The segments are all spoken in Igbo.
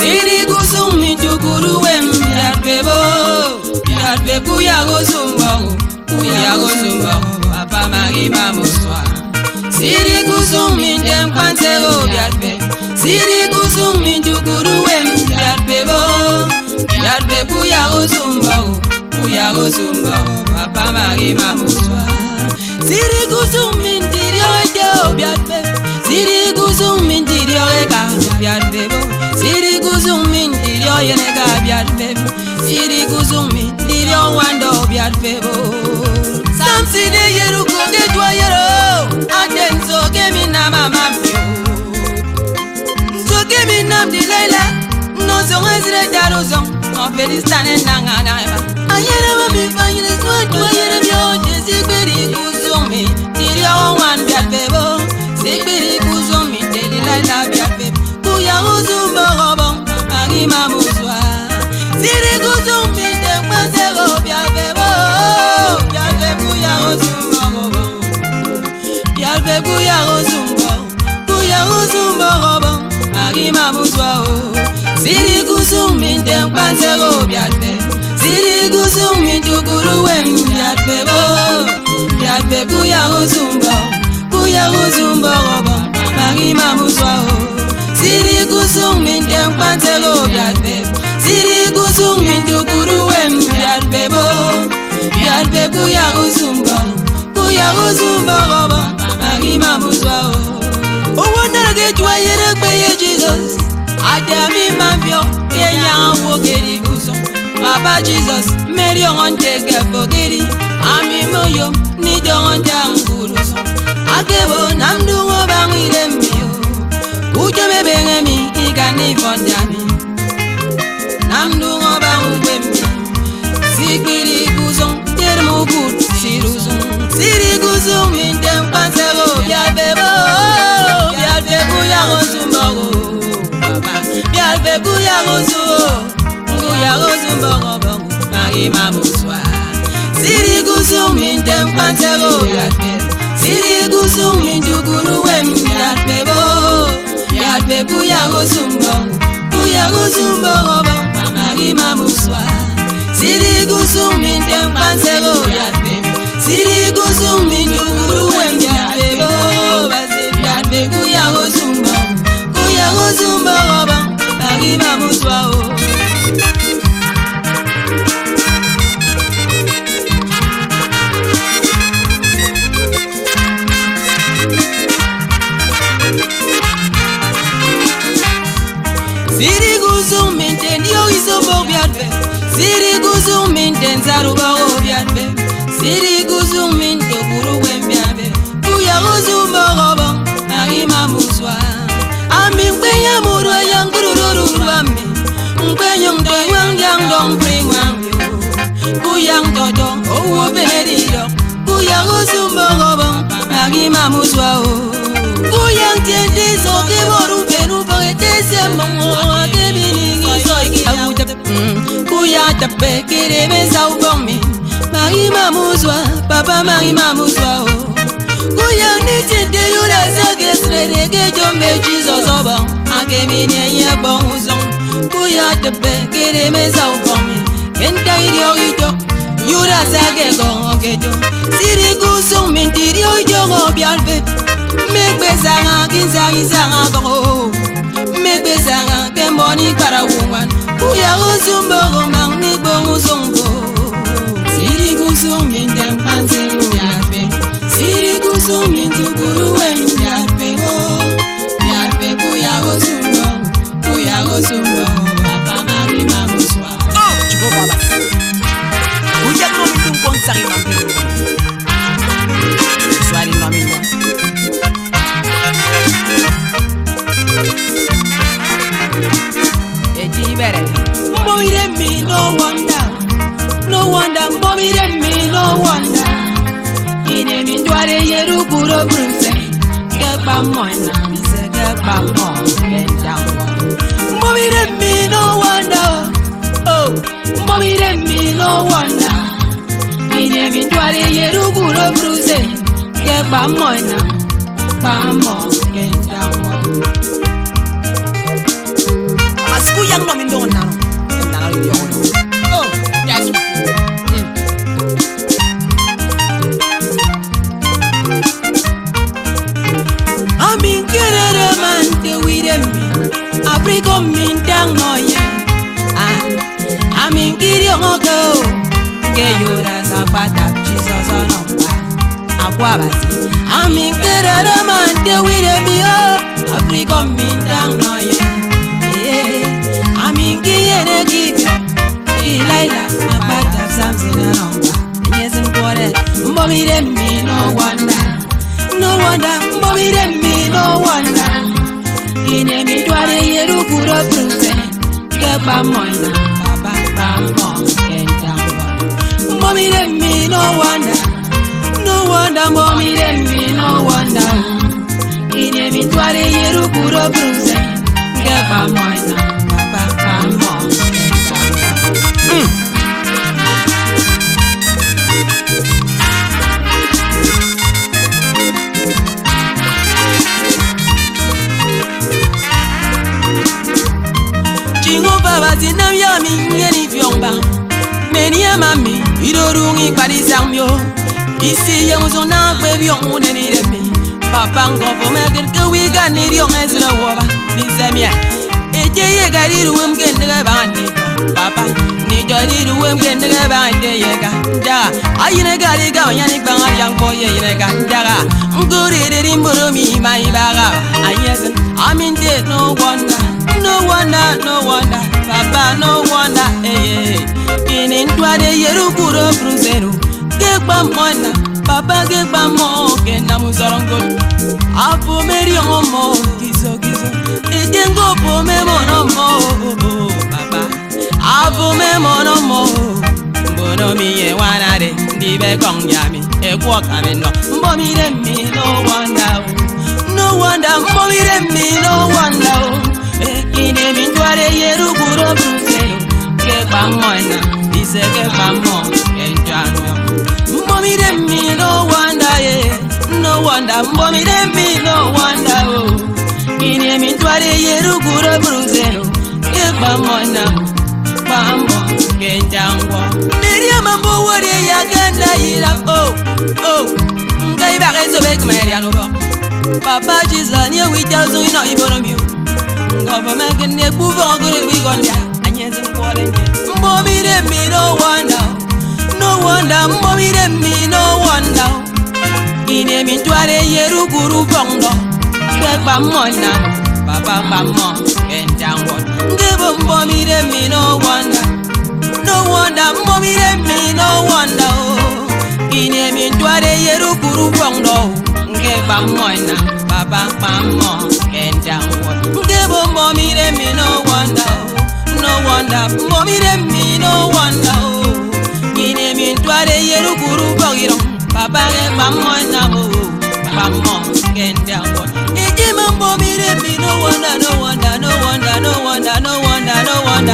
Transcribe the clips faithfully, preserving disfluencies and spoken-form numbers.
Siri kusumi tukuru wem biadbebo biadbebu ya gozumbo ya gozumbo papa mari mamuswa. Siri kusumi dem pansero biadbe Siri kusumi tukuru wem biadbebo biadbebu ya gozumbo ya gozumbo papa mari mamuswa. Siri kusumi ndirio ete biadbe Siri kusumi ndirio eka biadbebo Siri kusumi ndirio yenega biadbebo Siri kusumi ndirio wando biadbebo. Samsi de yeru koge jwa yero Atenso gemi na mama mio So gemi nam di leila No so ngezire jaro zong No felistane nanga naiba Ayere mami fanyire swa jwa yere mio Jesi kweri kusumi ndirio wan biadbebo Sikbiri kusumi deli laila biadbebo Kuya uzumbo robong Mari mamuswa. Siri kusumi dem kwasero biadbebo Biadbebu ya uzumbo robong Biadbebu ya uzumbo Kuya uzumbo robong Mari mamuswa. Siri kusumi dem kwasero biadbebo Siri kusumi tukuru wem biadbebo Biadbebu ya uzumbo Kuya uzumbo robong Mari mamuswa. Siri kusumi dem kwasero biadbebo Siri kusumi tukuru wem biadbebo Biadbebu ya uzumbo Kuya uzumbo robong Mari mamuswa. Owo nage jwa yere kweye Jesus Adami mafio Kenya wogeri kuso Papa Jesus Meri onte gefogeri Ami moyo Nido onte anguruso Akebo namdu ngobangire mio Ujo mebenge mi Ikani fondami Namdu ngobangwe mi Sikiri kuzon Termo kut siruzon Siri kuzon Mintem pansero Biadbebo Biadbebu ya gozumbo Biadbebu ya gozumbo Ya gozumbo Mari mamuswa. Siri kuzon Mintem pansero Biadbebu Siri kuzon Mintukuru wem Biadbebo Biadbebu ya gozumbo Ya gozumbo Mari mamuswa. Siri kusumi dem pansero biadbebo Siri kusumi tukuru wem biadbebo Basi biadbebu ya gozumbo Kuya gozumbo roba Mari mamuswa. Siri kusumi tendio isobo biadbebo Siri kusumi tenzaru baro biadbebo Siri kusumi tukuru wem biadbebo Kuya gozumbo roba Mari mamuswa. Ami mkwenya muro yang kurururu ami Mkwenya mdo yang yang dong pringwang yo Kuyang toto owo benedido Kuya gozumbo roba Mari mamuswa. Kuyang tiende soke moru benu Pagete mongo Kebini ngisoiki Aguja Kuya tape Kireme saubong mi Mari mamuswa. Papa mari mamuswa. Kuya ni tiende Yura sake srede Kejombe Jesus obong Akemini enye bon uzong Kuya tape Kireme saubong mi Kenta idio idio Yura sake gong okejo Siri kusung mintiri ojo Biadbebo Megbe sanga kinzagi sanga gongo Megbe sanga kemboni karawungan Kuya gozumbo gomang ni bongo zongo. Siri kusumi dem pansero biadbebo Siri kusumi tukuru wem biadbebo Biadbebu ya gozumbo Kuya gozumbo Papa mari mamuswa. Oh, chico babas Kuya komi tumpon sari mampero Swari mamino Mbomire mi no wonder, no wonder. Mbomire mi no wonder. Ine mi ndware yeru kuro bruse. Kepa moina, mise kepa mo benda. Mbomire mi no wonder, oh. Mbomire mi no wonder. Ine mi ndware yeru kuro bruse. Kepa moina, kepa mo benda. school young no me no now. Now you know. Oh, that's mm. I'm in Canada man to with them. Africa min dang no yeah. I'm in Gideon go. Get you as a part of Jesus on Aquabasi. I'm in Canada man to with them. Africa min dang no yeah. I'm in Guyana, Delilah, a part of something around. Yes, important. Mommy, them me no wonder. No wonder, mommy, them me no wonder. In a minute, what a year to put up to say. Get by Moina, Papa, Papa, and down. Mommy, them me no wonder. No wonder, mommy, them me no wonder. In a minute, what a year to put up to say. Get by Moina. Zinam ya mi ngeni vyomba meni ya mami idorungi padi samyo isi yang zona kwe vyong neni remi papa ngopo meger ke wiga ni ryong ezra woba ni semia eje ye gari ruwem gen de bandi papa ni jari ruwem gen de bandi ye ga da ayine gari ga yani banga yang ko ye ye ga da nguri de rimboro mi mai baga ayesen amin de no wonder no wonder no wonder Papa no wonder, eh, in into the yeru kuro prusero. Get bamona, Papa get bamo, get namusarango. Apo meri homo, kiso kiso. It can go for me mono mo, Papa. Apo me mono mo. Bono mi e wanade, dibe kong yami, e walk amen no. Mommy dem me no wonder, no wonder, mommy dem me no wonder. Ine minduare yeru kuro bruselo ke pamoina dice ke pamo enjano mommy dem me no wonder ye no wonder mommy dem me no wonder oh ine minduare yeru kuro bruselo ke pamoina pamo enjangwa meria mambo wore ya ganda ira oh oh ngai ba rezo be kmeria no papa Jesus ni we tell so you know ibonomio Ngova making the move on good we gon' ya anyes important mommy dem me no wonder no wonder mommy dem me no wonder ine mi tware yeru guru bondo ke pamona papa pamo enjango ngebo mommy dem me no wonder no wonder mommy dem me no wonder ine mi tware yeru guru bondo ke pamona papa pamo enjango mommy dem me no wonder, no wonder, mommy dem me no wonder. Ine mi tware yeru kuru bogiro, papa ge pamo na mo, pamo kenda wo. Ije mommy dem me no wonder, no wonder, no wonder, no wonder, no wonder, no wonder.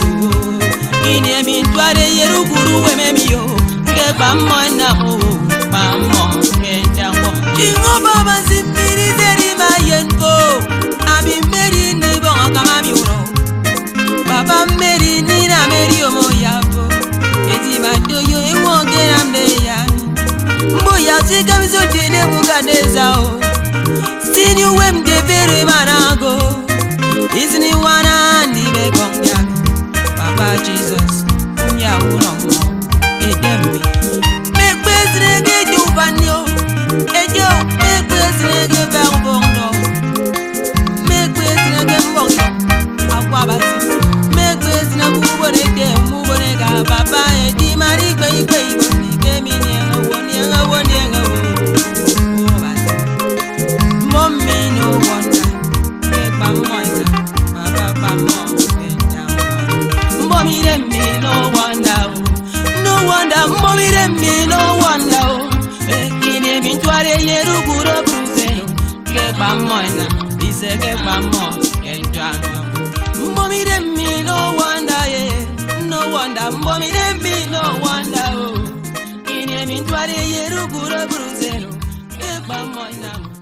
Ine mi tware yeru kuru we me mi yo, ge pamo na mo, pamo kenda wo. Ingo baba zipiri zeri mayenko, abi meri ni bon kama mi uro. Baba meri ni na meri omo yabo. Eti mato yo e mo gera mbeya. Mboya tika mizo tene mugadeza o. Sini wem de bere manago. Isni wana ni be gongya. Papa Jesus, unya uno mo. Edemi. Make besre ge ju banyo. Ejo, make besre ge verbondo. Make besre ge mbongo. Akwabasi. Make besre kubone ge mubone ga papa edi mari kwe kwe ni ke mi ni woni nga woni nga wo. Mommy no wonder. Ke pamoina. Papa pamo. Mommy dem me no wonder. No wonder mommy dem me no wonder. Ine mi tware yeru guro bruselo. Ke pamoina. Dice que pamo. Mommy dem me no wonder, yeah. No wonder, mommy dem me no wonder, oh. Ine mi tware yeru guro bruselo. Ke pamoina.